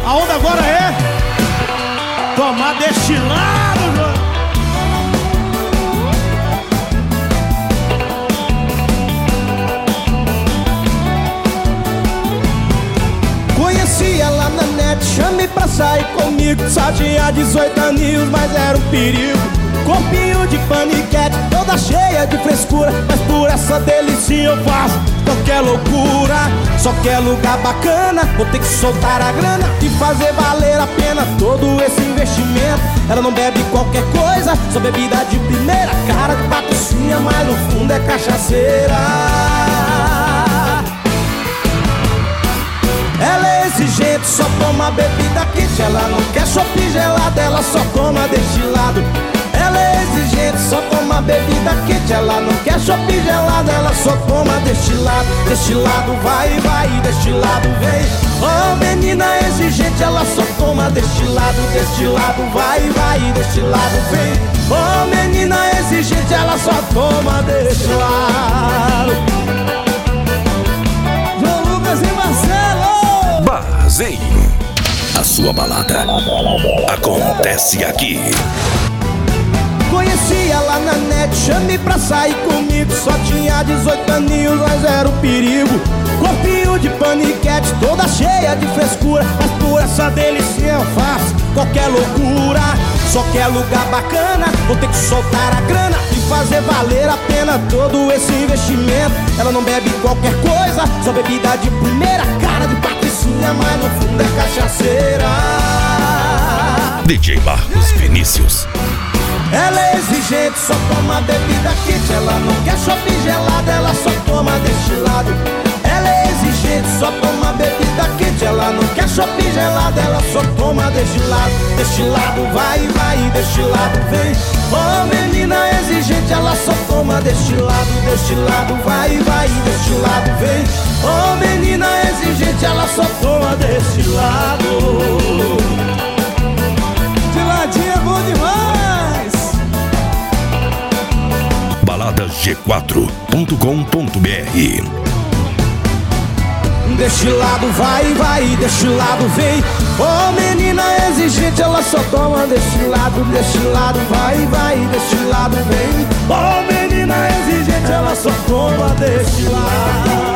A onda agora é tomar destilado, João. Conheci ela na net, chamei pra sair comigo. Só tinha 18 aninhos, mas era um perigo. Corpinho de paniquete, toda cheia de frescura, mas por essa delícia eu faço qualquer loucura. Só quer lugar bacana, vou ter que soltar a grana e fazer valer a pena todo esse investimento. Ela não bebe qualquer coisa, só bebida de primeira. Cara de patrocínio, mas no fundo é cachaceira. Ela é exigente, só toma bebida quente. Ela não quer chopp gelado, ela só toma destilado. Ela é exigente, só toma bebida quente. Ela não quer chopp gelado, ela só toma destilado. Destilado vai, vai, destilado vem. Oh, menina exigente, ela só toma destilado. Destilado vai, vai, destilado vem. Oh, menina exigente, ela só toma destilado. João Lucas e Marcelo. Bazei. A sua balada acontece aqui. Conheci ela na net, chamei pra sair comigo. Só tinha 18 aninhos, mas era um perigo. Corpinho de paniquete, toda cheia de frescura, mas por essa delícia eu faço qualquer loucura. Só quer lugar bacana, vou ter que soltar a grana e fazer valer a pena todo esse investimento. Ela não bebe qualquer coisa, só bebida de primeira. Cara de patricinha, mas no fundo é cachaceira. DJ Marcos Vinícius. Ela é exigente, só toma bebida quente. Ela não quer chopp gelado, ela só toma destilado. Ela é exigente, só toma bebida quente. Ela não quer chopp gelado, ela só toma destilado. Destilado vai, vai, destilado vem. Oh, menina exigente, ela só toma destilado. Destilado vai, vai, destilado vem. Oh, menina exigente, ela só toma destilado. Destiladinho é bom demais. baladasg4.com.br. Destilado vai, vai, destilado vem. Oh, menina exigente, ela só toma destilado. Destilado vai, vai, destilado vem. Oh, menina exigente, ela só toma destilado.